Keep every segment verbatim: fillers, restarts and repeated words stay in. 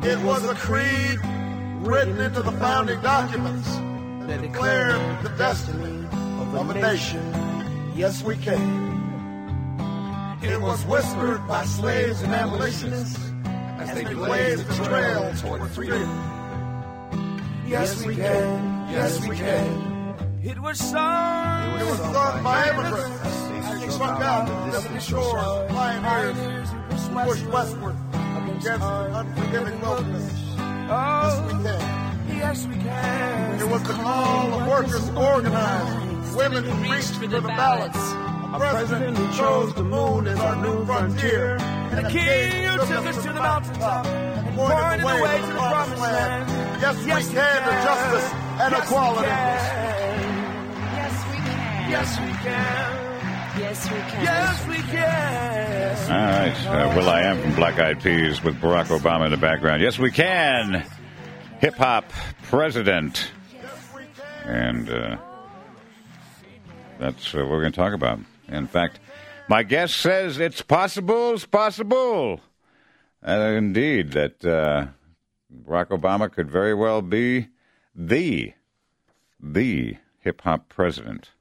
It was a creed written into the founding documents that declared the destiny of a nation. Yes, we can. It was whispered by slaves and abolitionists as they blazed the trail toward freedom. Yes, we can. Yes, we can. It was sung. It was sung by immigrants as they struck out the distant shores, pioneers who pushed westward against the unforgiving wilderness. Yes, we can. Yes, we can. It was the call of workers organized, women who reached for the ballots, a president who chose the moon as our new frontier, and a king who took us to the mountaintop and pointed the way to the promised land. Yes, yes we can to justice and yes, equality. Yes, we can. Yes, we can. Yes, we can. Yes, we can. All right. Uh, Will I Am from Black Eyed Peas with Barack Obama in the background. Yes, we can. Hip-hop president. And uh, that's uh, what we're going to talk about. In fact, my guest says it's possible, it's possible. Uh, indeed, that uh, Barack Obama could very well be the, the hip-hop president.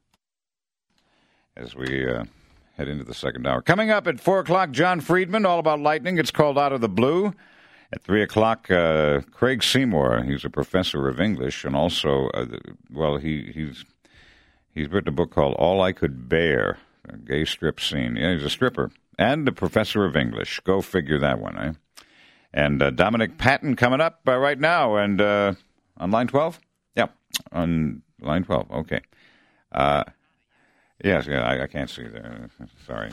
As we uh, head into the second hour. Coming up at four o'clock, John Friedman, all about lightning. It's called Out of the Blue. At three o'clock, uh, Craig Seymour. He's a professor of English, and also, uh, well, he, he's he's written a book called All I Could Bear, a gay strip scene. Yeah, he's a stripper and a professor of English. Go figure that one, eh? And uh, Dominic Patton coming up uh, right now, and uh, on line twelve? Yeah, on line twelve, okay. Uh Yes, yeah, I, I can't see there. Sorry.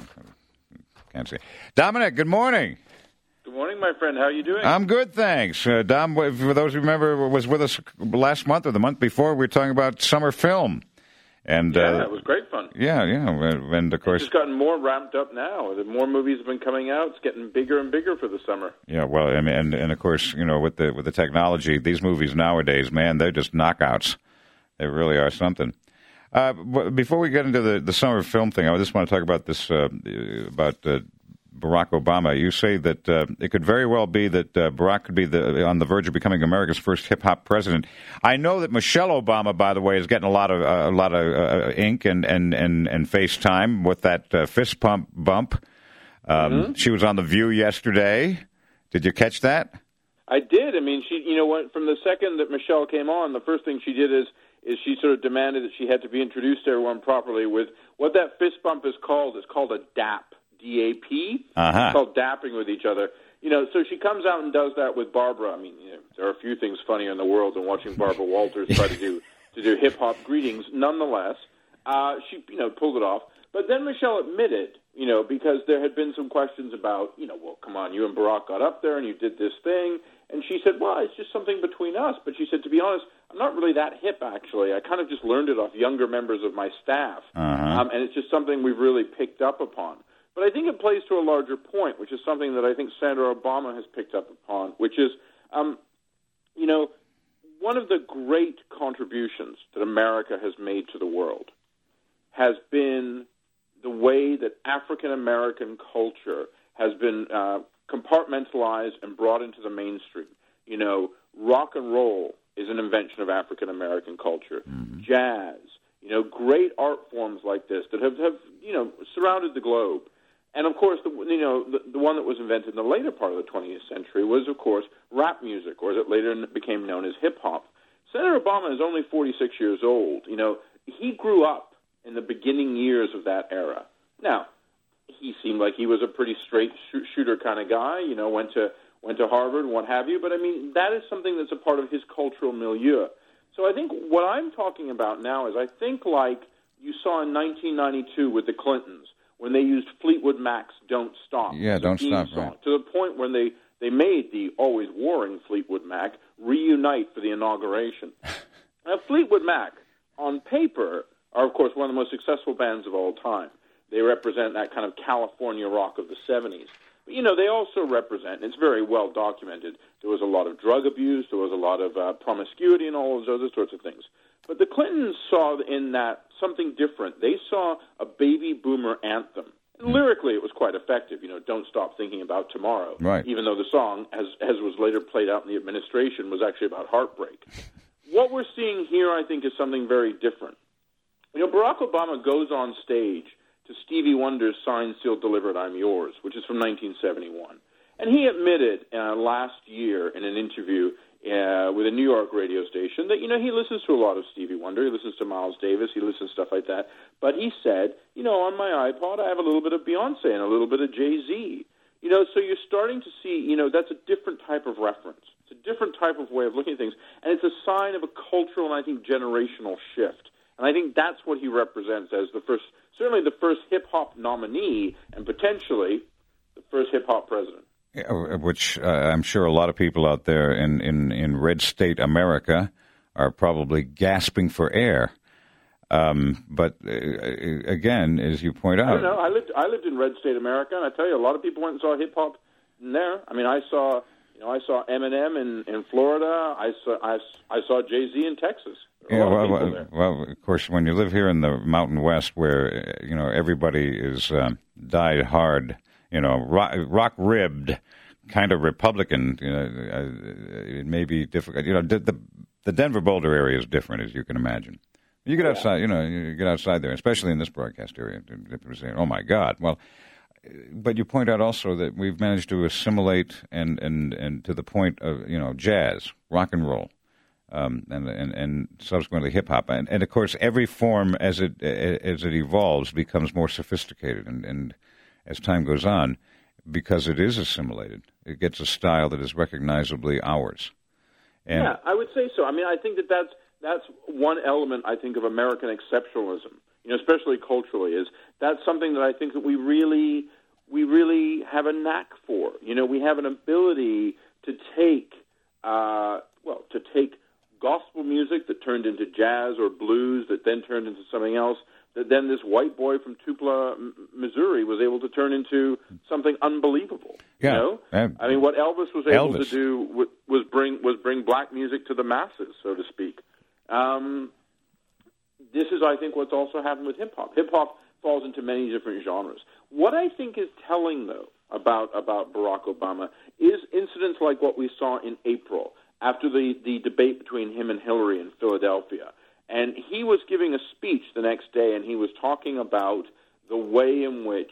Can't see. Dominic, good morning. Good morning, my friend. How are you doing? I'm good, thanks. Uh, Dom, for those who remember, was with us last month or the month before, we were talking about summer film. And yeah, uh, it was great fun. Yeah, yeah. And, of course... It's just gotten more ramped up now. The more movies have been coming out. It's getting bigger and bigger for the summer. Yeah, well, I mean, and, and of course, you know, with the with the technology, these movies nowadays, man, they're just knockouts. They really are something. Uh, before we get into the, the summer film thing, I just want to talk about this, uh, about uh, Barack Obama. You say that uh, it could very well be that uh, Barack could be the, on the verge of becoming America's first hip-hop president. I know that Michelle Obama, by the way, is getting a lot of uh, a lot of uh, ink and, and, and, and face time with that uh, fist pump bump. Um, mm-hmm. She was on The View yesterday. Did you catch that? I did. I mean, she, you know, what, from the second that Michelle came on, the first thing she did is is she sort of demanded that she had to be introduced to everyone properly with what that fist bump is called. It's called a dap, D A P. Uh-huh. It's called dapping with each other. You know, so she comes out and does that with Barbara. I mean, you know, there are a few things funnier in the world than watching Barbara Walters try to do to do hip-hop greetings. Nonetheless, uh, she, you know, pulled it off. But then Michelle admitted, you know, because there had been some questions about, you know, well, come on, you and Barack got up there and you did this thing. And she said, well, it's just something between us. But she said, to be honest, I'm not really that hip, actually. I kind of just learned it off younger members of my staff. Uh-huh. Um, and it's just something we've really picked up upon. But I think it plays to a larger point, which is something that I think Senator Obama has picked up upon, which is, um, you know, one of the great contributions that America has made to the world has been the way that African-American culture has been uh, compartmentalized and brought into the mainstream. You know, rock and roll is an invention of African-American culture. Mm-hmm. Jazz, you know, great art forms like this that have, have you know, surrounded the globe. And, of course, the, you know, the, the one that was invented in the later part of the twentieth century was, of course, rap music, or as it later became known as hip-hop. Senator Obama is only forty-six years old. You know, he grew up in the beginning years of that era. Now, he seemed like he was a pretty straight sh- shooter kind of guy, you know, went to went to Harvard and what have you. But, I mean, that is something that's a part of his cultural milieu. So I think what I'm talking about now is I think like you saw in nineteen ninety-two with the Clintons when they used Fleetwood Mac's Don't Stop. Yeah, Don't Stop, song, right. To the point when they, they made the always warring Fleetwood Mac reunite for the inauguration. Now, Fleetwood Mac, on paper, are, of course, one of the most successful bands of all time. They represent that kind of California rock of the seventies. But, you know, they also represent, and it's very well documented, there was a lot of drug abuse, there was a lot of uh, promiscuity and all those other sorts of things. But the Clintons saw in that something different. They saw a baby boomer anthem. Lyrically, it was quite effective. You know, don't stop thinking about tomorrow. Right. Even though the song, as as was later played out in the administration, was actually about heartbreak. What we're seeing here, I think, is something very different. You know, Barack Obama goes on stage to Stevie Wonder's Signed, Sealed, Delivered, I'm Yours, which is from nineteen seventy-one. And he admitted uh, last year in an interview uh, with a New York radio station that, you know, he listens to a lot of Stevie Wonder. He listens to Miles Davis. He listens to stuff like that. But he said, you know, on my iPod, I have a little bit of Beyonce and a little bit of Jay-Z. You know, so you're starting to see, you know, that's a different type of reference. It's a different type of way of looking at things. And it's a sign of a cultural and, I think, generational shift. And I think that's what he represents as the first, certainly the first hip-hop nominee and potentially the first hip-hop president. Yeah, which uh, I'm sure a lot of people out there in, in, in red state America are probably gasping for air. Um, but uh, again, as you point out, I don't know. I lived I lived in red state America, and I tell you, a lot of people went and saw hip hop in there. I mean, I saw you know I saw Eminem in, in Florida. I saw I, I saw Jay-Z in Texas. Yeah, well, well, well, of course, when you live here in the Mountain West, where you know everybody is uh, died hard. You know, rock, rock ribbed, kind of Republican. You know, uh, it may be difficult. You know, the the Denver Boulder area is different, as you can imagine. You get outside, you know, you get outside there, especially in this broadcast area. People say, "Oh my God!" Well, but you point out also that we've managed to assimilate and and, and to the point of you know jazz, rock and roll, um, and, and and subsequently hip hop, and, and of course every form as it as it evolves becomes more sophisticated and. and as time goes on, because it is assimilated. It gets a style that is recognizably ours. And yeah, I would say so. I mean, I think that that's, that's one element, I think, of American exceptionalism, you know, especially culturally, is that's something that I think that we really, we really have a knack for. You know, we have an ability to take, uh, well, to take gospel music that turned into jazz or blues that then turned into something else, that then this white boy from Tupelo, Missouri, was able to turn into something unbelievable. Yeah. You know? And I mean, what Elvis was able Elvis. to do was bring was bring black music to the masses, so to speak. Um, this is, I think, what's also happened with hip-hop. Hip-hop falls into many different genres. What I think is telling, though, about, about Barack Obama is incidents like what we saw in April after the, the debate between him and Hillary in Philadelphia. And he was giving a speech the next day, and he was talking about the way in which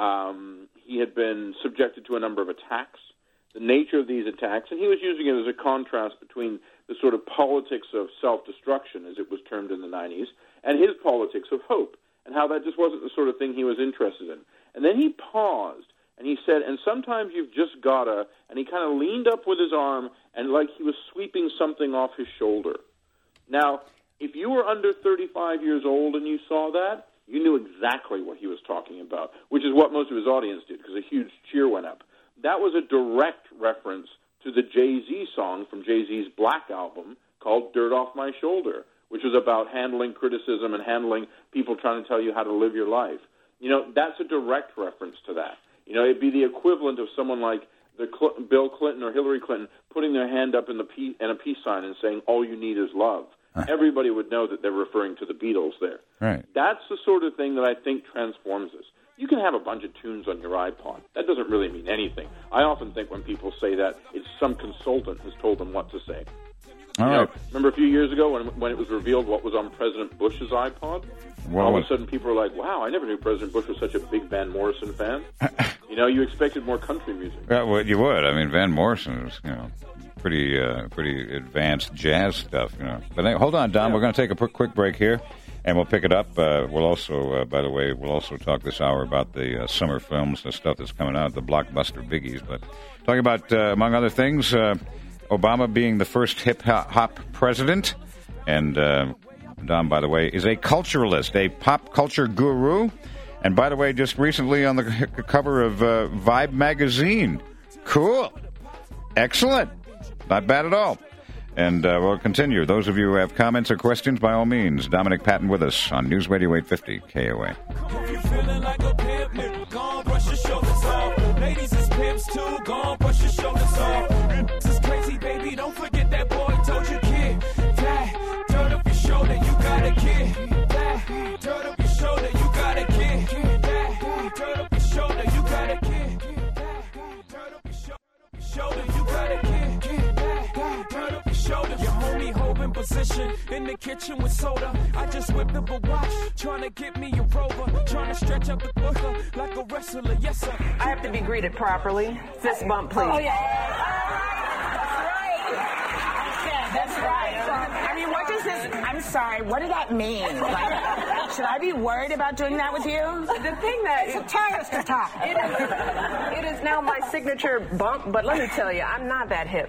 um, he had been subjected to a number of attacks, the nature of these attacks, and he was using it as a contrast between the sort of politics of self-destruction, as it was termed in the nineties, and his politics of hope, and how that just wasn't the sort of thing he was interested in. And then he paused, and he said, and sometimes you've just got to, and he kind of leaned up with his arm, and like he was sweeping something off his shoulder. Now, if you were under thirty-five years old and you saw that, you knew exactly what he was talking about, which is what most of his audience did, because a huge cheer went up. That was a direct reference to the Jay-Z song from Jay-Z's Black album called Dirt Off My Shoulder, which was about handling criticism and handling people trying to tell you how to live your life. You know, that's a direct reference to that. You know, it'd be the equivalent of someone like the Cl- Bill Clinton or Hillary Clinton putting their hand up in the peace, in a peace sign and saying, all you need is love. Huh. Everybody would know that they're referring to the Beatles there. Right. That's the sort of thing that I think transforms us. You can have a bunch of tunes on your iPod. That doesn't really mean anything. I often think when people say that, it's some consultant who's told them what to say. All you right. know, remember a few years ago when when it was revealed what was on President Bush's iPod? Well, all of a sudden people were like, wow, I never knew President Bush was such a big Van Morrison fan. You know, you expected more country music. Yeah, well, you would. I mean, Van Morrison is, you know, pretty uh, pretty advanced jazz stuff, you know. But hey, hold on, Don. Yeah. We're going to take a quick, quick break here, and we'll pick it up. Uh, we'll also, uh, by the way, we'll also talk this hour about the uh, summer films, the stuff that's coming out, the blockbuster biggies. But talking about, uh, among other things, uh, Obama being the first hip-hop president. And uh, Don, by the way, is a culturalist, a pop culture guru. And by the way, just recently on the c- cover of uh, Vibe magazine. Cool. Excellent. Not bad at all. And uh, we'll continue. Those of you who have comments or questions, by all means, Dominic Patton with us on News Radio eight fifty K O A. If you feeling like a pimp, go on, brush your shoulders off. Ladies is pimps too, go on, brush your shoulders off. This is crazy, baby, don't forget that boy told you, kid. Dad, dirt up your shoulder, you got a kid. Dad, dirt up your shoulder, you got a kid. Dad, dirt up your position in the kitchen with soda. I just whipped up a watch, trying to get me a rover, trying to stretch out the booker like a wrestler. Yes, sir. I have to be greeted properly. Fist bump, please. Oh, yeah. That's right. I mean, what does this, I'm sorry, what did that mean? Like, should I be worried about doing that with you? The thing that It's a terrorist attack. It is, it is now my signature bump, but let me tell you, I'm not that hip.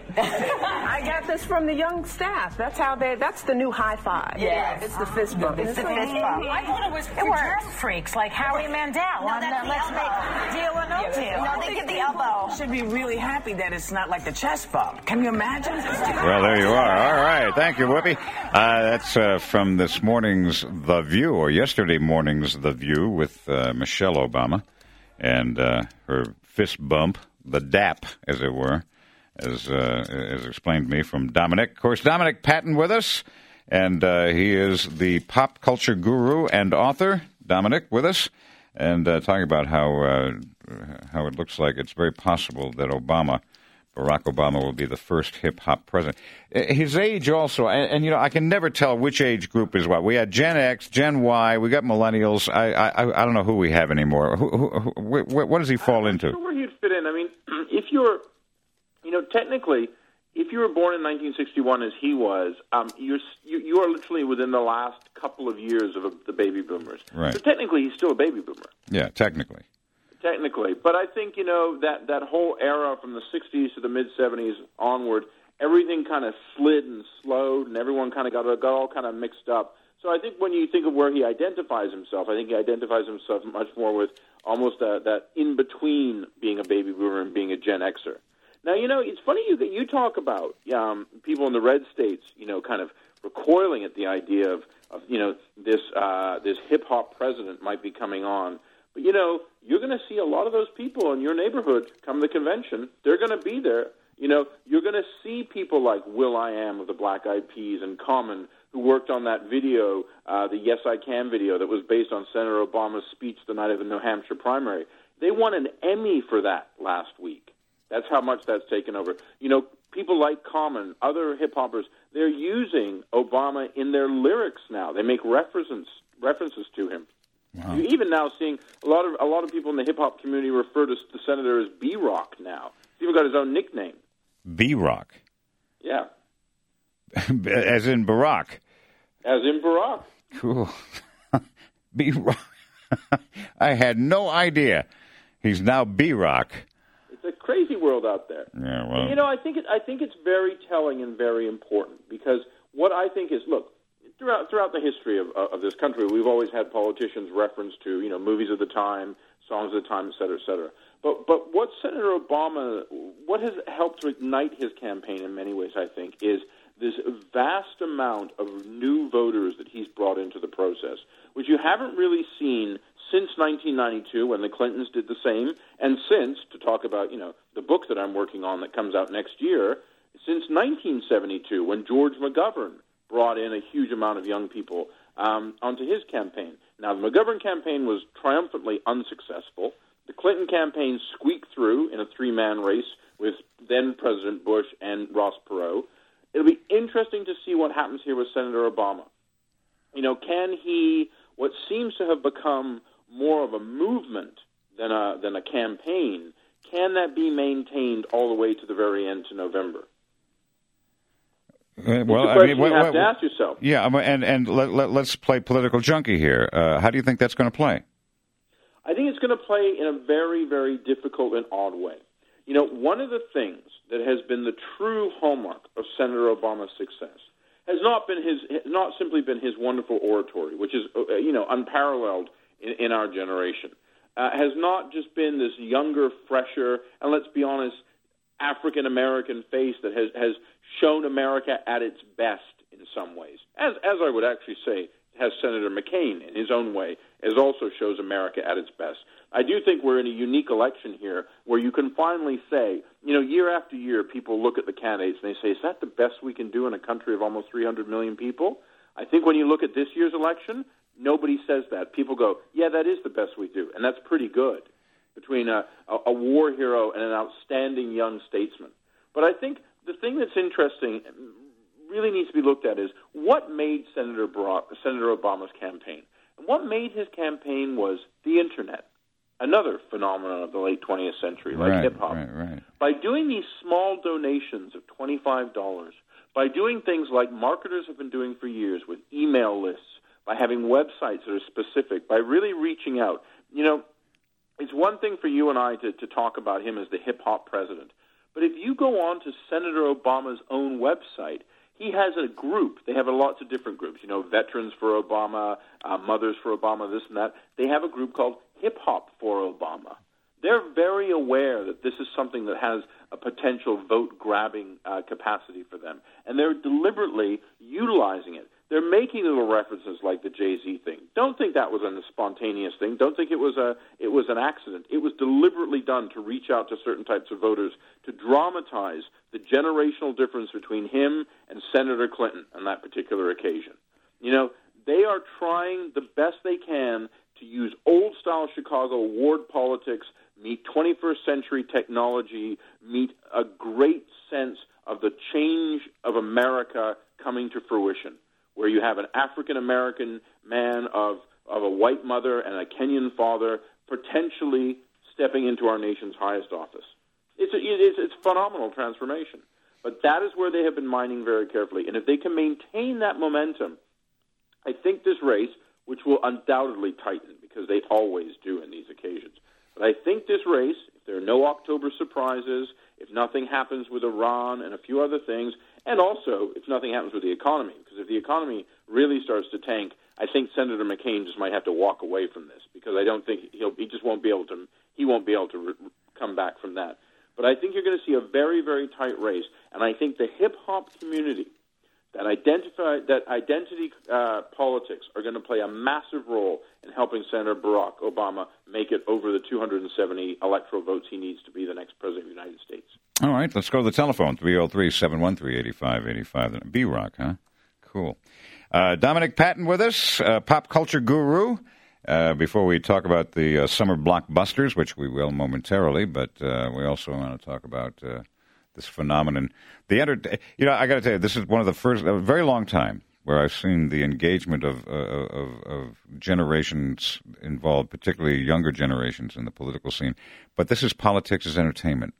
I got this from the young staff. That's how they, that's the new high five. Yes. It's the fist bump. It's the fist bump. I thought it was for germ freaks like Howie Mandel. No, on that's the the Let's elbow. Make Deal or No Yeah, Deal. No, they give the elbow. Should be really happy that it's not like the chest bump. Can you imagine? Well, there you are. All right. Thank you, Whoopi. Uh, that's uh, from this morning's The View, or yesterday morning's The View, with uh, Michelle Obama and uh, her fist bump, the dap, as it were, as, uh, as explained to me from Dominic. Of course, Dominic Patton with us, and uh, he is the pop culture guru and author. Dominic with us, and uh, talking about how uh, how it looks like it's very possible that Obama, Barack Obama, will be the first hip-hop president. His age also, and, and, you know, I can never tell which age group is what. We had Gen X, Gen Y, we got millennials. I I, I don't know who we have anymore. Who, who, who, wh- what does he fall I'm into? not sure where he'd fit in. I mean, if you're, you know, technically, if you were born in nineteen sixty-one as he was, um, you're, you, you are literally within the last couple of years of a, the baby boomers. Right. So technically, he's still a baby boomer. Yeah, technically. Technically, but I think, you know, that, that whole era from the sixties to the mid-seventies onward, everything kind of slid and slowed, and everyone kind of got, got all kind of mixed up. So I think when you think of where he identifies himself, I think he identifies himself much more with almost a, that in-between being a baby boomer and being a Gen Xer. Now, you know, it's funny you, that you talk about um, people in the red states, you know, kind of recoiling at the idea of, of you know, this, uh, this hip-hop president might be coming on. But, you know, you're going to see a lot of those people in your neighborhood come to the convention. They're going to be there. You know, you're going to see people like will.i.am of the Black Eyed Peas and Common, who worked on that video, uh, the Yes I Can video that was based on Senator Obama's speech the night of the New Hampshire primary. They won an Emmy for that last week. That's how much that's taken over. You know, people like Common, other hip-hoppers, they're using Obama in their lyrics now. They make references references to him. Wow. You're even now seeing a lot of a lot of people in the hip hop community refer to the senator as B-Rock now. He's even got his own nickname. B-Rock. Yeah. As in Barack. As in Barack. Cool. B-Rock. I had no idea. He's now B-Rock. It's a crazy world out there. Yeah, well. And, you know, I think it, I think it's very telling and very important, because what I think is, look, Throughout throughout the history of of this country, we've always had politicians reference to, you know, movies of the time, songs of the time, et cetera, et cetera. But but what Senator Obama, what has helped to ignite his campaign in many ways, I think, is this vast amount of new voters that he's brought into the process, which you haven't really seen since nineteen ninety-two, when the Clintons did the same, and since, to talk about, you know, the book that I'm working on that comes out next year, since nineteen seventy-two, when George McGovern brought in a huge amount of young people um, onto his campaign. Now, the McGovern campaign was triumphantly unsuccessful. The Clinton campaign squeaked through in a three-man race with then-President Bush and Ross Perot. It'll be interesting to see what happens here with Senator Obama. You know, can he, what seems to have become more of a movement than a, than a campaign, can that be maintained all the way to the very end to November? Uh, well, I mean, what, you have what, to ask yourself. Yeah, and and let, let, let's play political junkie here. Uh, how do you think that's going to play? I think it's going to play in a very, very difficult and odd way. You know, one of the things that has been the true hallmark of Senator Obama's success has not been his, has not simply been his wonderful oratory, which is, uh, you know, unparalleled in, in our generation. Uh, has not just been this younger, fresher, and let's be honest, African American face that has has shown America at its best in some ways, as as I would actually say has Senator McCain in his own way, as also shows America at its best. I do think we're in a unique election here where you can finally say, you know, year after year, people look at the candidates and they say, is that the best we can do in a country of almost three hundred million people? I think when you look at this year's election, nobody says that. People go, yeah, that is the best we do, and that's pretty good, between a, a, a war hero and an outstanding young statesman. But I think the thing that's interesting really needs to be looked at is what made Senator Barack, Senator Obama's campaign. And what made his campaign was the Internet, another phenomenon of the late twentieth century, like right, hip-hop. Right, right. By doing these small donations of twenty-five dollars, by doing things like marketers have been doing for years with email lists, by having websites that are specific, by really reaching out. You know, it's one thing for you and I to, to talk about him as the hip-hop president. But if you go on to Senator Obama's own website, he has a group. They have lots of different groups, you know, Veterans for Obama, uh, Mothers for Obama, this and that. They have a group called Hip Hop for Obama. They're very aware that this is something that has a potential vote-grabbing uh, capacity for them, and they're deliberately utilizing it. They're making little references like the Jay-Z thing. Don't think that was a spontaneous thing. Don't think it was a it was an accident. It was deliberately done to reach out to certain types of voters, to dramatize the generational difference between him and Senator Clinton on that particular occasion. You know, they are trying the best they can to use old-style Chicago ward politics, meet twenty-first century technology, meet a great sense of the change of America coming to fruition, where you have an African-American man of, of a white mother and a Kenyan father potentially stepping into our nation's highest office. It's a, it's, it's phenomenal transformation. But that is where they have been mining very carefully. And if they can maintain that momentum, I think this race, which will undoubtedly tighten because they always do in these occasions, but I think this race, if there are no October surprises, if nothing happens with Iran and a few other things, and also if nothing happens with the economy, because if the economy really starts to tank, I think Senator McCain just might have to walk away from this because I don't think he'll he just won't be able to he won't be able to re- come back from that. But I think you're going to see a very, very tight race, and I think the hip hop community, that identify that identity uh, politics are going to play a massive role in helping Senator Barack Obama make it over the two hundred seventy electoral votes he needs to be the next president of the United States. All right, let's go to the telephone, three oh three, seven one three, eight five eight five. B-Rock, huh? Cool. Uh, Dominic Patton with us, uh, pop culture guru. Uh, before we talk about the uh, summer blockbusters, which we will momentarily, but uh, we also want to talk about uh, this phenomenon. The enter- you know, I got to tell you, this is one of the first, a very long time, where I've seen the engagement of, uh, of of generations involved, particularly younger generations in the political scene. But this is politics as entertainment.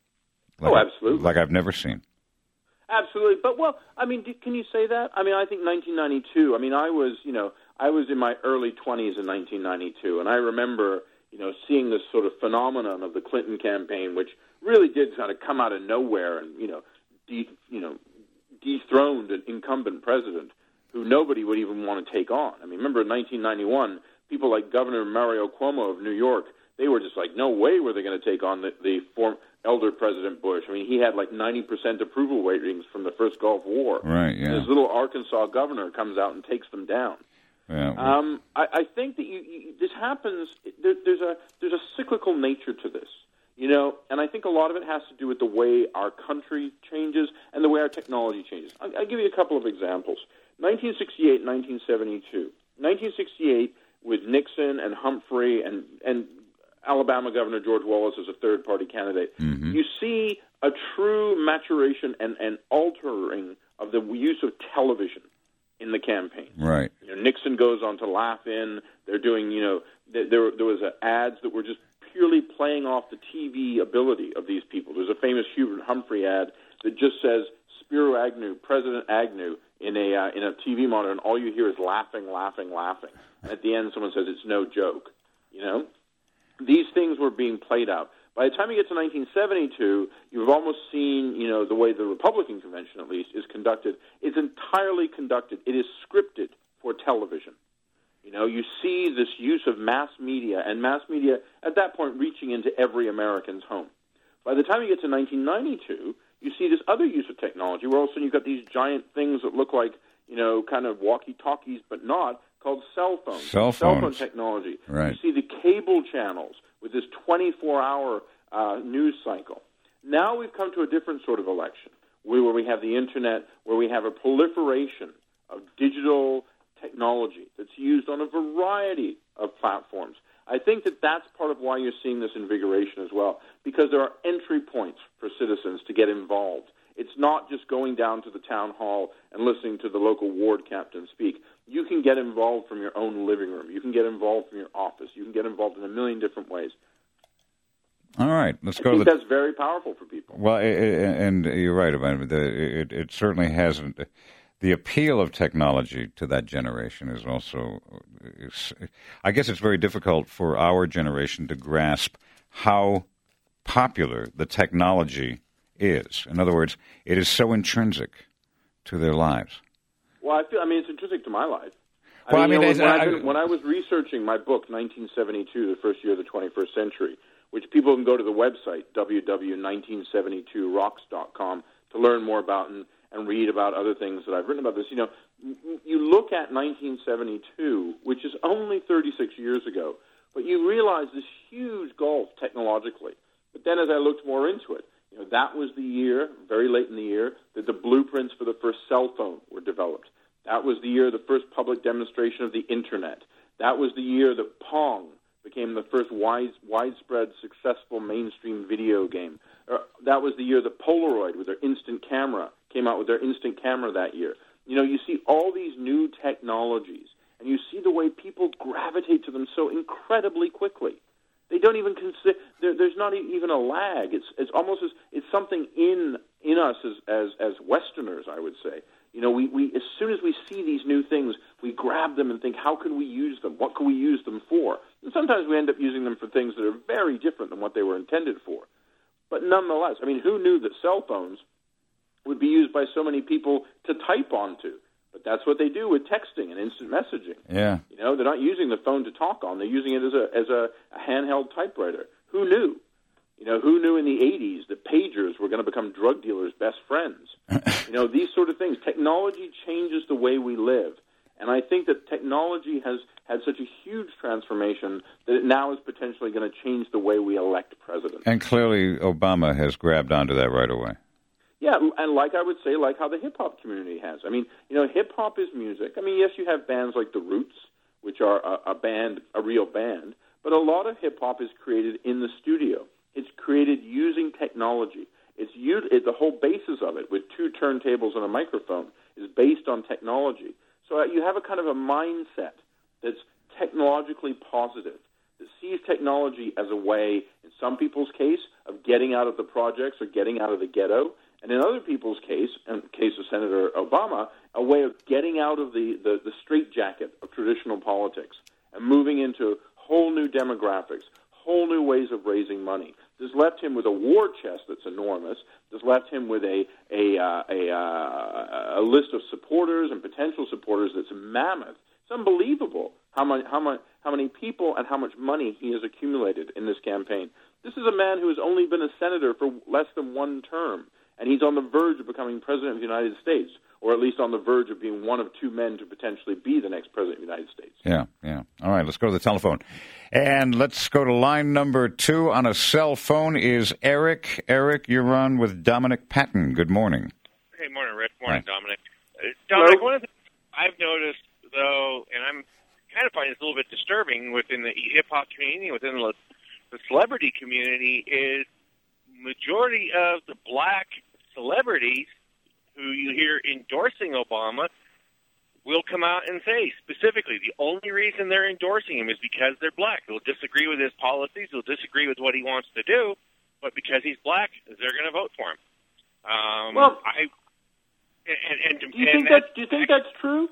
Like, oh, absolutely. Like I've never seen. Absolutely. But, well, I mean, can you say that? I mean, I think nineteen ninety-two, I mean, I was, you know, I was in my early twenties in nineteen ninety-two, and I remember, you know, seeing this sort of phenomenon of the Clinton campaign, which really did kind of come out of nowhere and, you know, de- you know, dethroned an incumbent president who nobody would even want to take on. I mean, remember in nineteen ninety-one, people like Governor Mario Cuomo of New York, they were just like, no way were they going to take on the, the former elder President Bush. I mean, he had like ninety percent approval ratings from the first Gulf War. Right, yeah. And this little Arkansas governor comes out and takes them down. Yeah, well, um, I, I think that you, you, this happens, there, there's a there's a cyclical nature to this, you know, and I think a lot of it has to do with the way our country changes and the way our technology changes. I'll, I'll give you a couple of examples. nineteen sixty-eight, nineteen seventy-two. nineteen sixty-eight with Nixon and Humphrey and, and Alabama Governor George Wallace as a third-party candidate. Mm-hmm. You see a true maturation and, and altering of the use of television in the campaign. Right. You know, Nixon goes on to Laugh-In. They're doing, you know, there there was a, ads that were just purely playing off the T V ability of these people. There's a famous Hubert Humphrey ad that just says Spiro Agnew, President Agnew, in a uh, in a T V monitor, and all you hear is laughing, laughing, laughing. And at the end, someone says it's no joke. You know, these things were being played out. By the time you get to nineteen seventy-two, you've almost seen, you know, the way the Republican convention, at least, is conducted. It's entirely conducted. It is scripted for television. You know, you see this use of mass media, and mass media, at that point, reaching into every American's home. By the time you get to nineteen ninety-two, you see this other use of technology, where all of a sudden you've got these giant things that look like, you know, kind of walkie-talkies, but not, called cell phones. Cell phones. Cell phone technology. Right. You see the cable channels with this twenty-four hour uh, news cycle. Now we've come to a different sort of election, where we have the Internet, where we have a proliferation of digital technology that's used on a variety of platforms. I think that that's part of why you're seeing this invigoration as well, because there are entry points for citizens to get involved. It's not just going down to the town hall and listening to the local ward captain speak. You can get involved from your own living room. You can get involved from your office. You can get involved in a million different ways. All right, let's I go think to the... that's very powerful for people. Well, it, it, and you're right about it. The, it. It certainly hasn't... The appeal of technology to that generation is also... Is, I guess it's very difficult for our generation to grasp how popular the technology is. In other words, it is so intrinsic to their lives. Well, I feel. I mean, it's intrinsic to my life. I Well, mean, I mean, you know, when, I- I've been, when I was researching my book, nineteen seventy-two, the first year of the twenty-first century, which people can go to the website, w w w dot nineteen seventy-two rocks dot com, to learn more about and, and read about other things that I've written about this. You know, you look at nineteen seventy-two, which is only thirty-six years ago, but you realize this huge gulf technologically. But then as I looked more into it, you know, that was the year, very late in the year, that the blueprints for the first cell phone were developed. That was the year the first public demonstration of the Internet. That was the year that Pong became the first wide, widespread, successful mainstream video game. Uh, that was the year that Polaroid, with their instant camera, came out with their instant camera that year. You know, you see all these new technologies, and you see the way people gravitate to them so incredibly quickly. They don't even consider. There, there's not even a lag. It's it's almost as it's something in in us as as as Westerners, I would say. You know, we, we as soon as we see these new things, we grab them and think, how can we use them? What can we use them for? And sometimes we end up using them for things that are very different than what they were intended for. But nonetheless, I mean, who knew that cell phones would be used by so many people to type onto? But that's what they do with texting and instant messaging. Yeah. You know, they're not using the phone to talk on. They're using it as a as a, a handheld typewriter. Who knew? You know, who knew in the eighties that pagers were going to become drug dealers' best friends? You know, these sort of things. Technology changes the way we live. And I think that technology has had such a huge transformation that it now is potentially going to change the way we elect presidents. And clearly Obama has grabbed onto that right away. Yeah, and like I would say, like how the hip-hop community has. I mean, you know, hip-hop is music. I mean, yes, you have bands like The Roots, which are a, a band, a real band, but a lot of hip-hop is created in the studio. It's created using technology. It's used, it, the whole basis of it, with two turntables and a microphone, is based on technology. So uh, you have a kind of a mindset that's technologically positive, that sees technology as a way, in some people's case, of getting out of the projects or getting out of the ghetto, and in other people's case, in the case of Senator Obama, a way of getting out of the, the, the straitjacket of traditional politics and moving into whole new demographics, whole new ways of raising money. This left him with a war chest that's enormous. This left him with a a uh, a, uh, a list of supporters and potential supporters that's mammoth. It's unbelievable how many how many how many people and how much money he has accumulated in this campaign. This is a man who has only been a senator for less than one term, and he's on the verge of becoming president of the United States, or at least on the verge of being one of two men to potentially be the next president of the United States. Yeah, yeah. All right, let's go to the telephone. And let's go to line number two on a cell phone is Eric. Eric, you're on with Dominic Patton. Good morning. Hey, morning, Rick. Morning, Hi. Dominic. Uh, Dominic, Hello? one of the things I've noticed, though, and I'm kind of finding this a little bit disturbing within the hip-hop community, within the, the celebrity community, is majority of the black celebrities who you hear endorsing Obama will come out and say specifically the only reason they're endorsing him is because they're black. They'll disagree with his policies, they'll disagree with what he wants to do, but because he's black, they're going to vote for him. Um, Well, I and, and, Do you and think that's, that's, do you think that's true?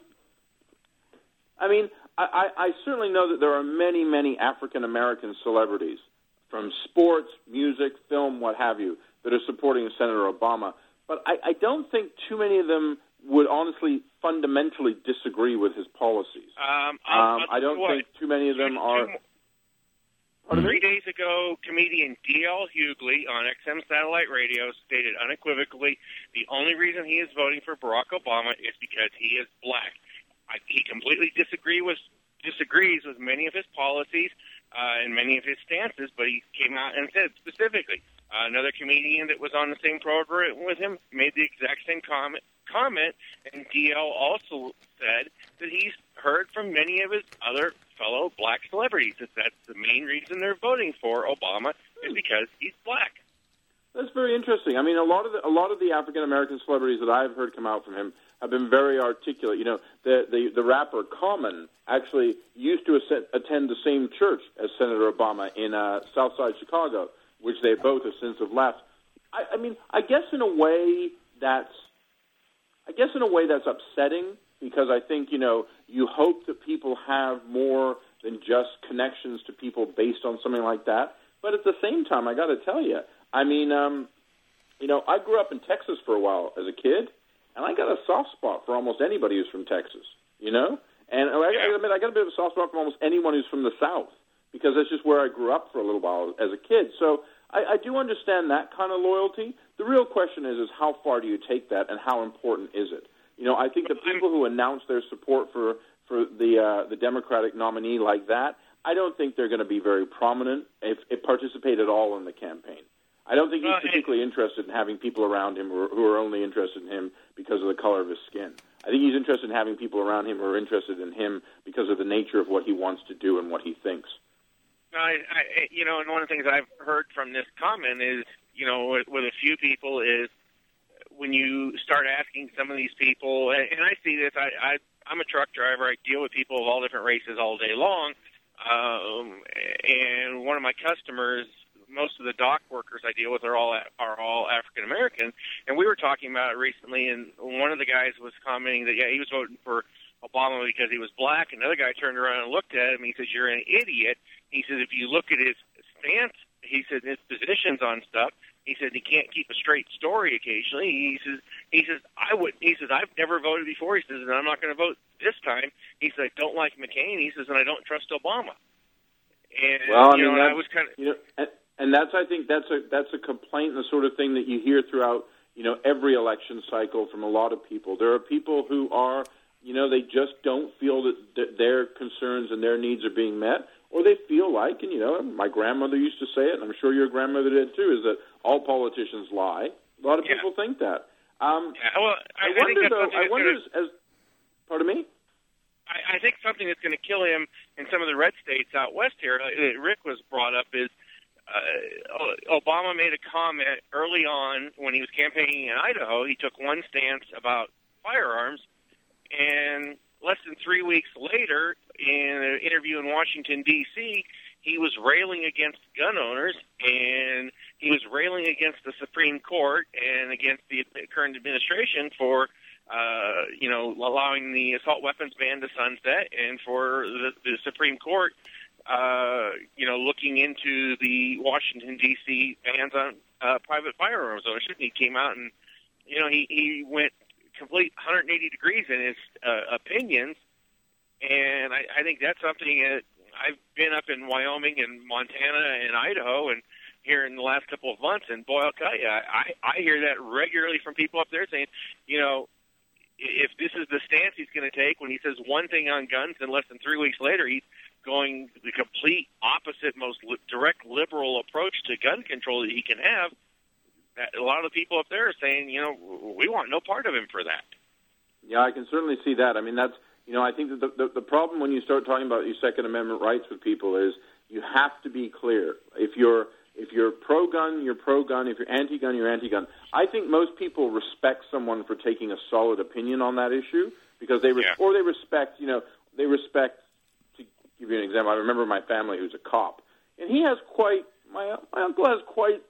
I mean, I, I, I certainly know that there are many, many African American celebrities from sports, music, film, what have you, that are supporting Senator Obama. But I, I don't think too many of them would honestly fundamentally disagree with his policies. Um, I'll, Um, I'll I don't tell you think too many of them Two- are. two- Pardon me? Three days ago, comedian D L Hughley on X M Satellite Radio stated unequivocally the only reason he is voting for Barack Obama is because he is black. I, he completely disagree with, disagrees with many of his policies uh, and many of his stances, but he came out and said specifically. Uh, another comedian that was on the same program with him made the exact same comment, comment, and D L also said that he's heard from many of his other fellow black celebrities that that's the main reason they're voting for Obama is because he's black. That's very interesting. I mean, a lot of the, a lot of the African American celebrities that I've heard come out from him have been very articulate. You know, the the, the rapper Common actually used to as- attend the same church as Senator Obama in uh, Southside Chicago, which they both have since have left. I, I mean, I guess in a way that's, I guess in a way that's upsetting, because I think, you know, you hope that people have more than just connections to people based on something like that. But at the same time, I got to tell you, I mean, um, you know, I grew up in Texas for a while as a kid, and I got a soft spot for almost anybody who's from Texas, you know? And I, I admit, I got a bit of a soft spot for almost anyone who's from the South, because that's just where I grew up for a little while as a kid. So I, I do understand that kind of loyalty. The real question is, is how far do you take that, and how important is it? You know, I think the people who announce their support for, for the uh, the Democratic nominee like that, I don't think they're going to be very prominent if, if participate at all in the campaign. I don't think he's particularly interested in having people around him who are, who are only interested in him because of the color of his skin. I think he's interested in having people around him who are interested in him because of the nature of what he wants to do and what he thinks. I, I, you know, and one of the things I've heard from this comment is, you know, with, with a few people is when you start asking some of these people, and, and I see this, I, I, I'm a truck driver, I deal with people of all different races all day long, um, and one of my customers, most of the dock workers I deal with are all are all African American, and we were talking about it recently, and one of the guys was commenting that, yeah, he was voting for Obama because he was black. Another guy turned around and looked at him, and he says, you're an idiot. He says, if you look at his stance, he said, his positions on stuff, he said he can't keep a straight story occasionally. He says, he says, I would, he says, I've never voted before. He says, and I'm not going to vote this time. He said, I don't like McCain. He says, and I don't trust Obama. And, well, I you mean, know, I was kind of, you know, and, and that's, I think that's a, that's a complaint and the sort of thing that you hear throughout, you know, every election cycle from a lot of people. There are people who are, you know, they just don't feel that, that their concerns and their needs are being met, or they feel like, and, you know, my grandmother used to say it, and I'm sure your grandmother did too, is that all politicians lie. A lot of yeah. people think that. Um, yeah, well, I, I wonder, I though, I wonder gonna, as, as, pardon me? I, I think something that's going to kill him in some of the red states out west here, uh, Rick was brought up, is uh, Obama made a comment early on when he was campaigning in Idaho. He took one stance about firearms, and less than three weeks later, in an interview in Washington, D C, he was railing against gun owners, and he was railing against the Supreme Court and against the current administration for, uh, you know, allowing the assault weapons ban to sunset, and for the, the Supreme Court, uh, you know, looking into the Washington, D C bans on uh, private firearms ownership. He came out and, you know, he, he went complete one hundred eighty degrees in his uh, opinions, and I, I think that's something that I've been up in Wyoming and Montana and Idaho and here in the last couple of months, and boy, I'll tell you, I, I hear that regularly from people up there saying, you know, if this is the stance he's going to take when he says one thing on guns, and less than three weeks later he's going the complete opposite, most li- direct liberal approach to gun control that he can have, a lot of the people up there are saying, you know, we want no part of him for that. Yeah, I can certainly see that. I mean, that's, you know, I think that the, the, the problem when you start talking about your Second Amendment rights with people is you have to be clear. If you're if you're pro-gun, you're pro-gun. If you're anti-gun, you're anti-gun. I think most people respect someone for taking a solid opinion on that issue because they, res- yeah. or they respect, you know, they respect, to give you an example, I remember my family who's a cop, and he has quite, my, my uncle has quite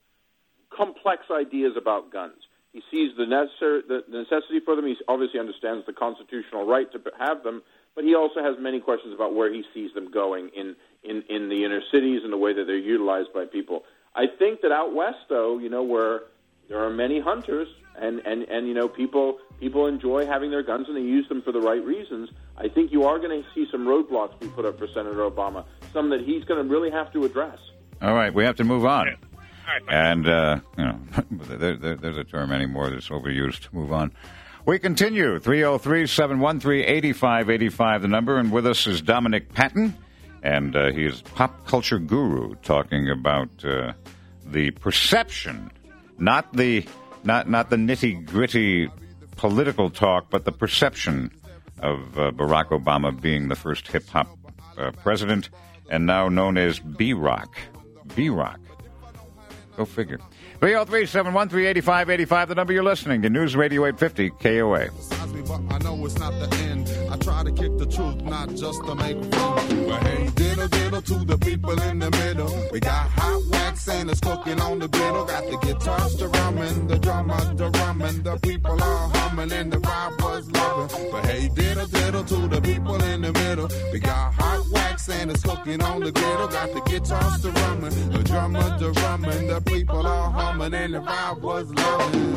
complex ideas about guns. He sees the, necessary, the necessity for them. He obviously understands the constitutional right to have them, but he also has many questions about where he sees them going in, in, in the inner cities and the way that they're utilized by people. I think that out west, though, you know, where there are many hunters and, and, and you know, people people enjoy having their guns and they use them for the right reasons, I think you are going to see some roadblocks be put up for Senator Obama, some that he's going to really have to address. All right, we have to move on. Yeah. Right, and, uh, you know, there, there, there's a term anymore that's overused. Move on. We continue. three oh three, seven one three, eight five eight five, the number. And with us is Dominic Patton. And uh, he is pop culture guru talking about uh, the perception, not the not not the nitty-gritty political talk, but the perception of uh, Barack Obama being the first hip-hop uh, president and now known as B-Rock. B-Rock. Go figure. three oh three, seven one three, eight five eight five, the number you're listening to. News Radio eight fifty K O A. But I know it's not the end. I try to kick the truth, not just to make fun. But hey, diddle diddle to the people in the middle. We got hot wax and it's cooking on the griddle. Got the guitars, the drumming, the drummer, the rumming. The people are humming and the vibe was loving. But hey, diddle diddle to the people in the middle. We got hot wax and it's cooking on the griddle. Got the guitars, the rumming, the drummer, the rumming. The people are humming and the vibe was loving.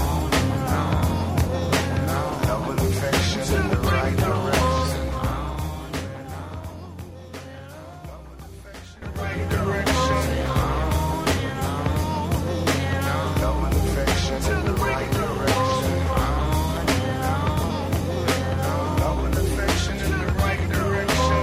Love and affection in the right direction. Right direction. Love and affection in the right direction. Love and affection in the right direction.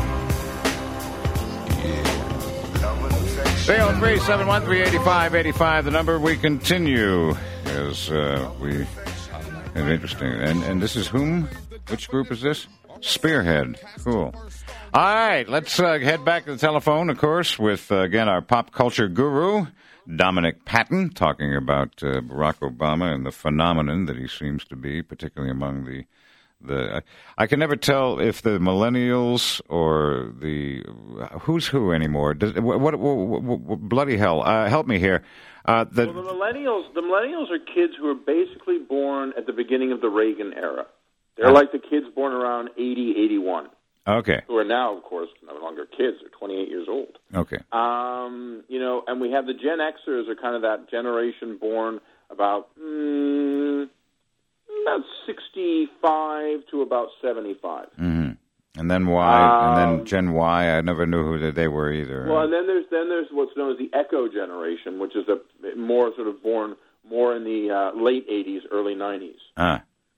Yeah. Love and affection. three oh three, seven one three, eight five eight five, the number. We continue as uh, we... And interesting. And and this is whom? Which group is this? Spearhead. Cool. All right, let's uh, head back to the telephone, of course, with, uh, again, our pop culture guru, Dominic Patton, talking about uh, Barack Obama and the phenomenon that he seems to be, particularly among the... the. Uh, I can never tell if the millennials or the... Who's who anymore? Does, what, what, what, what bloody hell. Uh, help me here. Uh, the, well, the millennials, the millennials are kids who are basically born at the beginning of the Reagan era. They're like the kids born around eighty, eighty-one. Okay. Who are now, of course, no longer kids. They're twenty-eight years old. Okay. Um, you know, and we have the Gen Xers are kind of that generation born about mm, about sixty-five to about seventy-five. Mm-hmm. And then Y, um, and then Gen Y. I never knew who they were either. Well, and then there's then there's what's known as the Echo generation, which is a more sort of born more in the uh, late eighties, early nineties. Ah.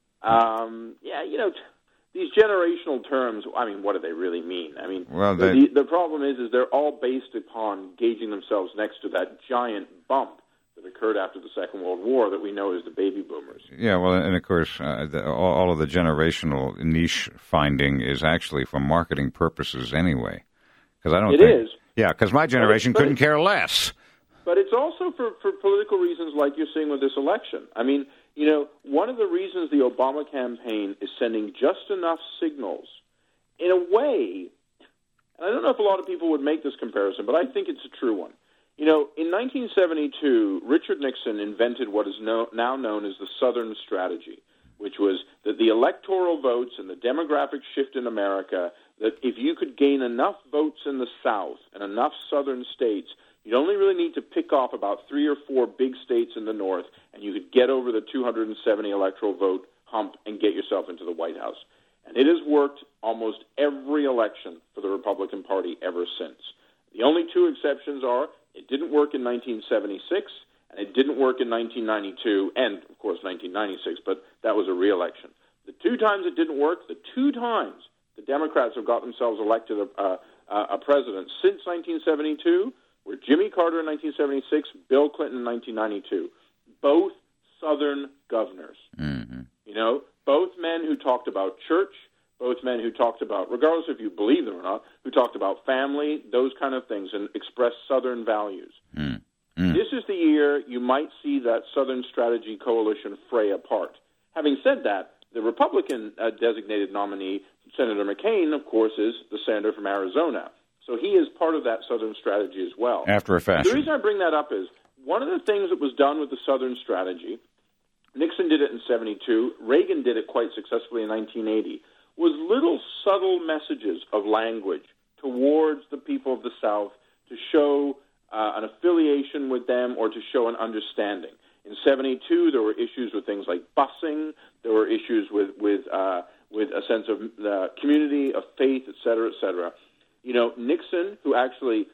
Um, yeah, you know, t- these generational terms. I mean, what do they really mean? I mean, well, they... the, the problem is, is they're all based upon gauging themselves next to that giant bump that occurred after the Second World War that we know as the baby boomers. Yeah, well, and of course, uh, the, all, all of the generational niche finding is actually for marketing purposes anyway. Because I don't it think, is. Yeah, because my generation but it, but couldn't care less. But it's also for, for political reasons like you're seeing with this election. I mean, you know, one of the reasons the Obama campaign is sending just enough signals, in a way, and I don't know if a lot of people would make this comparison, but I think it's a true one. You know, in nineteen seventy-two, Richard Nixon invented what is no, now known as the Southern Strategy, which was that the electoral votes and the demographic shift in America, that if you could gain enough votes in the South and enough Southern states, you'd only really need to pick off about three or four big states in the North, and you could get over the two hundred seventy electoral vote hump and get yourself into the White House. And it has worked almost every election for the Republican Party ever since. The only two exceptions are it didn't work in nineteen seventy-six, and it didn't work in nineteen ninety-two, and, of course, nineteen ninety-six, but that was a re-election. The two times it didn't work, the two times the Democrats have got themselves elected a, a, a president since nineteen seventy-two were Jimmy Carter in nineteen seventy-six, Bill Clinton in nineteen ninety-two. Both Southern governors. Mm-hmm. You know, both men who talked about church, both men who talked about, regardless if you believe them or not, who talked about family, those kind of things, and expressed Southern values. Mm. Mm. This is the year you might see that Southern Strategy coalition fray apart. Having said that, the Republican uh, designated nominee, Senator McCain, of course, is the senator from Arizona. So he is part of that Southern Strategy as well. After a fashion. The reason I bring that up is one of the things that was done with the Southern Strategy, Nixon did it in seventy-two, Reagan did it quite successfully in nineteen eighty, was little subtle messages of language towards the people of the South to show uh, an affiliation with them or to show an understanding. In seventy-two, there were issues with things like busing. There were issues with with uh, with a sense of uh, community, of faith, et cetera, et cetera. You know, Nixon, who actually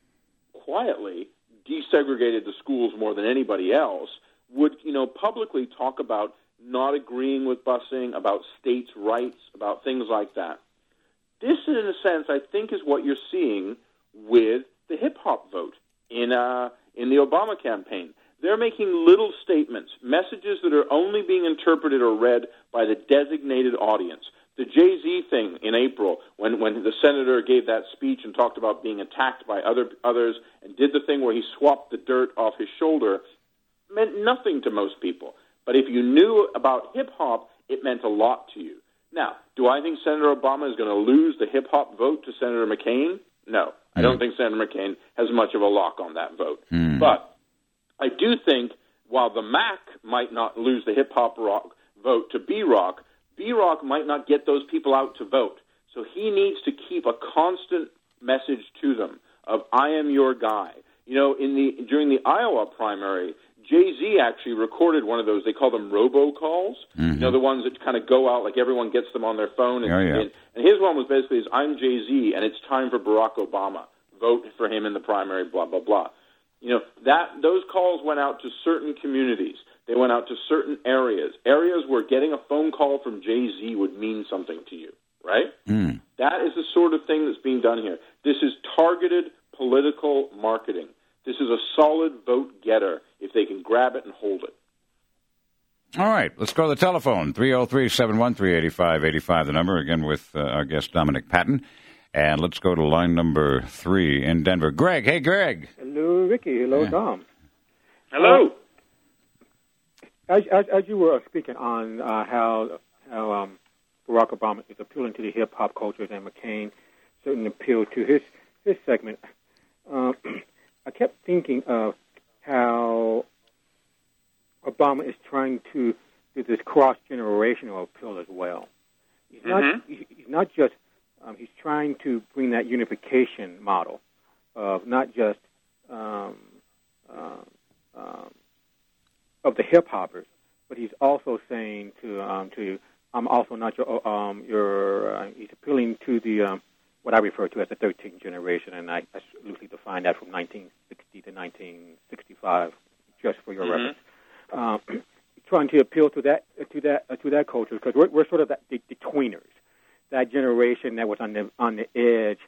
quietly desegregated the schools more than anybody else, would, you know, publicly talk about not agreeing with busing, about states' rights, about things like that. This, in a sense, I think is what you're seeing with the hip-hop vote in uh, in the Obama campaign. They're making little statements, messages that are only being interpreted or read by the designated audience. The Jay-Z thing in April, when, when the senator gave that speech and talked about being attacked by other others and did the thing where he swapped the dirt off his shoulder, meant nothing to most people. But if you knew about hip-hop, it meant a lot to you. Now, do I think Senator Obama is going to lose the hip-hop vote to Senator McCain? No. I don't think Senator McCain has much of a lock on that vote. Mm. But I do think while the Mac might not lose the hip-hop rock vote to B-Rock, B-Rock might not get those people out to vote. So he needs to keep a constant message to them of, I am your guy. You know, in the during the Iowa primary, Jay-Z actually recorded one of those, they call them robocalls. Mm-hmm. You know, the ones that kind of go out, like everyone gets them on their phone. And, oh, yeah. and, and his one was basically, is, I'm Jay-Z, and it's time for Barack Obama. Vote for him in the primary, blah, blah, blah. You know, that those calls went out to certain communities. They went out to certain areas, areas where getting a phone call from Jay-Z would mean something to you, right? Mm. That is the sort of thing that's being done here. This is targeted political marketing. This is a solid vote getter if they can grab it and hold it. All right, let's go to the telephone. three oh three, seven one three, eight five eight five, the number, again with uh, our guest Dominic Patton. And let's go to line number three in Denver. Greg, hey, Greg. Hello, Ricky. Hello, yeah. Dom. Hello. Uh, as, as, as you were speaking on uh, how how um, Barack Obama is appealing to the hip-hop cultures and McCain certainly appealed to his, his segment, uh, I kept thinking of how Obama is trying to do this cross-generational appeal as well. He's mm-hmm. not he's not just um, he's trying to bring that unification model of not just um, uh, um, of the hip hoppers, but he's also saying to um, to I'm also not your um, your uh, he's appealing to the um, what I refer to as the thirteenth generation, and I, I loosely define that from nineteen sixty to nineteen sixty-five, just for your mm-hmm. reference. Um, trying to appeal to that to that uh, to that culture because we're, we're sort of that, the, the tweeners, that generation that was on the on the edge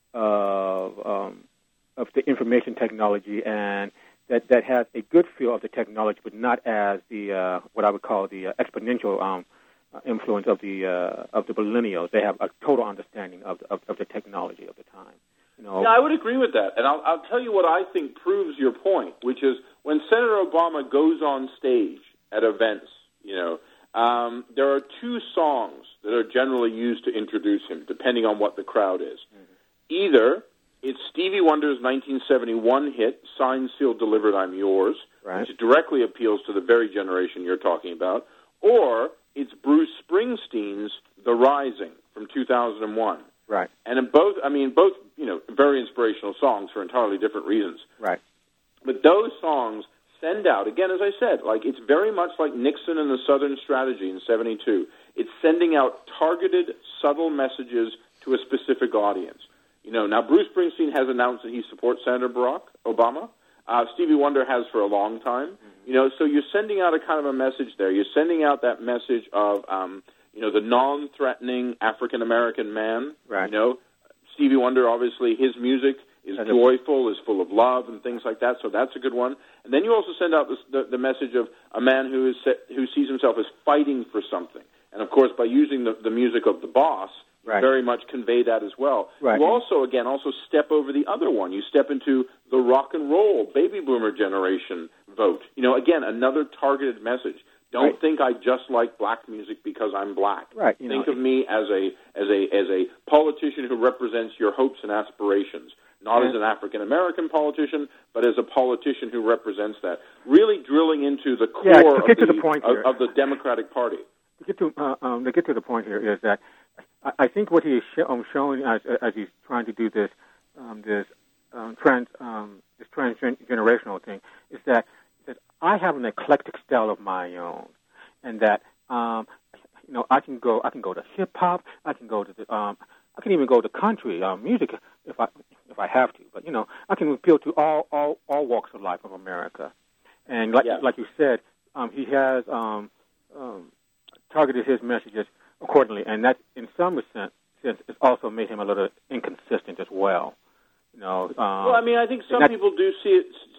of um, of the information technology and that, that has a good feel of the technology, but not as the uh, what I would call the uh, exponential um, uh, influence of the uh, of the millennials. They have a total understanding of, of of the technology of the time. You know, yeah, I would agree with that, and I'll, I'll tell you what I think proves your point, which is when Senator Obama goes on stage at events, you know, um, there are two songs that are generally used to introduce him, depending on what the crowd is. Mm-hmm. Either it's Stevie Wonder's nineteen seventy-one hit, Signed, Sealed, Delivered, I'm Yours, right, which directly appeals to the very generation you're talking about, or it's Bruce Springsteen's The Rising from two thousand one. Right. And in both, I mean, both, you know, very inspirational songs for entirely different reasons. Right. But those songs send out, again, as I said, like it's very much like Nixon and the Southern Strategy in seventy-two. It's sending out targeted, subtle messages to a specific audience. You know, now Bruce Springsteen has announced that he supports Senator Barack Obama. Uh, Stevie Wonder has for a long time. Mm-hmm. You know, so you're sending out a kind of a message there. You're sending out that message of, um, you know, the non-threatening African-American man. Right. You know, Stevie Wonder, obviously, his music is That's joyful, is full of love and things like that, so that's a good one. And then you also send out this, the, the message of a man who is set, who sees himself as fighting for something. And, of course, by using the, the music of the boss, right, very much convey that as well. Right. You also, again, also step over the other one. You step into the rock and roll baby boomer generation vote. You know, again, another targeted message. Don't right. think I just like black music because I'm black. Right. You think know, of me as a as a as a politician who represents your hopes and aspirations. Not yeah. as an African-American politician, but as a politician who represents that. Really drilling into the core yeah, to get of, to the, the point of, here. of the Democratic Party. To get to, uh, um, to get to the point here is that I, I think what he is sh- um, showing as, as he's trying to do this um, this um, trans um, this transgenerational thing is that that I have an eclectic style of my own, and that um, you know I can go I can go to hip hop, I can go to the um, I can even go to country um, music if I if I have to, but you know I can appeal to all all, all walks of life of America, and like yeah. like you said, um, he has um, um, targeted his messages accordingly, and that in some sense has also made him a little inconsistent as well. You know. Um, well, I mean, I think some people do see it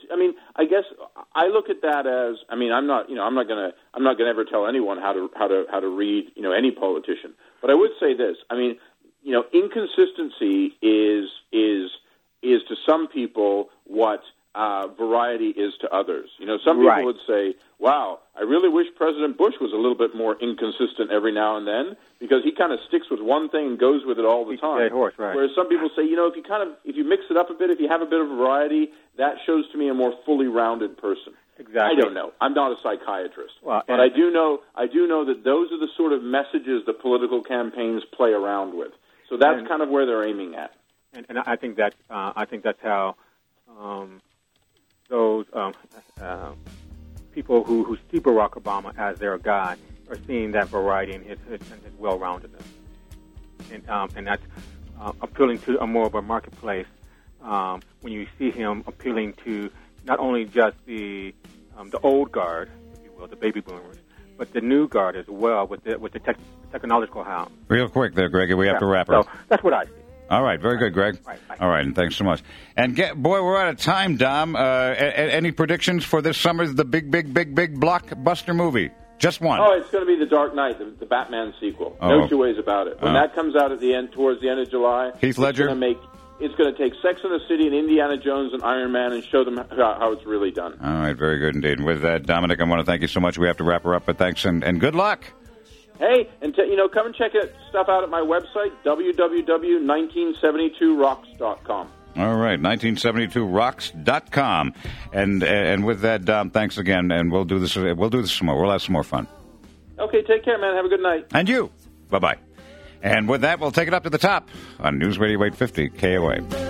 I mean, I guess I look at that as, I mean, I'm not, you know, I'm not gonna, I'm not gonna ever tell anyone how to, how to, how to read, you know, any politician. But I would say this. I mean, you know, inconsistency is is is to some people what uh, variety is to others. You know, some people Right. would say, "Wow, I really wish President Bush was a little bit more inconsistent every now and then, because he kind of sticks with one thing and goes with it all the He's a time." dead horse, right. Whereas some people say, you know, if you kind of if you mix it up a bit, if you have a bit of variety, that shows to me a more fully rounded person. Exactly. I don't know. I'm not a psychiatrist, Well, but and- I do know I do know that those are the sort of messages that political campaigns play around with. So that's And- kind of where they're aiming at. And, and I think that uh, I think that's how um, those um, uh, people who, who see Barack Obama as their guy are seeing that variety in his, his, in his well-roundedness, and um, and that's uh, appealing to a more of a marketplace. Um, when you see him appealing to not only just the um, the old guard, if you will, the baby boomers, but the new guard as well, with the with the tech technological house. Real quick there, Greg. We have Yeah. to wrap So up. that's what I see. All right, very good, Greg. Right, right. All right, and thanks so much. And get, boy, we're out of time, Dom. Uh, a, a, any predictions for this summer's the big, big, big, big blockbuster movie? Just one. Oh, it's going to be The Dark Knight, the, the Batman sequel. Oh. No two ways about it. When Oh. that comes out at the end, towards the end of July, Heath Ledger? It's going to make. It's going to take Sex and the City and Indiana Jones and Iron Man and show them how, how it's really done. All right, very good indeed. And with that, Dominic, I want to thank you so much. We have to wrap her up, but thanks and, and good luck. Hey, and t- you know, come and check it, stuff out at my website, w w w dot nineteen seventy-two rocks dot com. All right, nineteen seventy-two rocks dot com. And and with that, Dom, thanks again, and we'll do this. We'll do this some more. We'll have some more fun. Okay, take care, man. Have a good night. And you. Bye bye. And with that, we'll take it up to the top on News Radio eight fifty K O A.